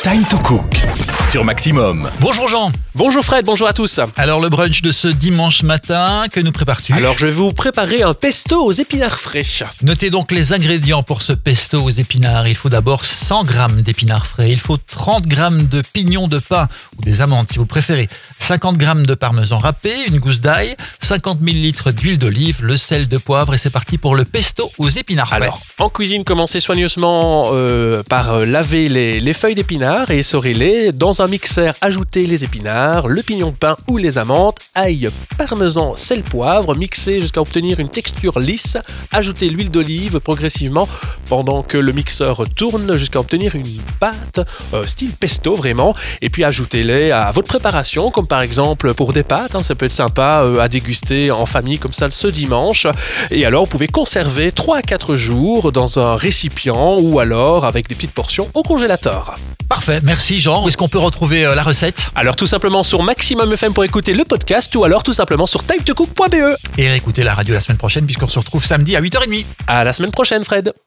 Time to Cook sur Maximum. Bonjour Jean. Bonjour Fred, bonjour à tous. Alors le brunch de ce dimanche matin, que nous prépares-tu ? Alors je vais vous préparer un pesto aux épinards frais. Notez donc les ingrédients pour ce pesto aux épinards. Il faut d'abord 100 g d'épinards frais. Il faut 30 g de pignons de pain ou des amandes si vous préférez. 50 g de parmesan râpé, une gousse d'ail, 50 ml d'huile d'olive, le sel de poivre et c'est parti pour le pesto aux épinards frais. Alors en cuisine, commencez soigneusement par laver les feuilles d'épinards et essorez-les. Dans un mixeur, ajoutez les épinards, le pignon de pain ou les amandes, ail, parmesan, sel, poivre, mixez jusqu'à obtenir une texture lisse. Ajoutez l'huile d'olive progressivement pendant que le mixeur tourne jusqu'à obtenir une pâte style pesto vraiment. Et puis ajoutez-les à votre préparation, comme par exemple pour des pâtes. Ça peut être sympa à déguster en famille comme ça ce dimanche. Et alors vous pouvez conserver 3 à 4 jours dans un récipient ou alors avec des petites portions au congélateur. Parfait, merci Jean. Où est-ce qu'on peut retrouver la recette ? Alors tout simplement sur Maximum FM pour écouter le podcast ou alors tout simplement sur timetocook.be. Et écoutez la radio la semaine prochaine puisqu'on se retrouve samedi à 8h30. À la semaine prochaine Fred.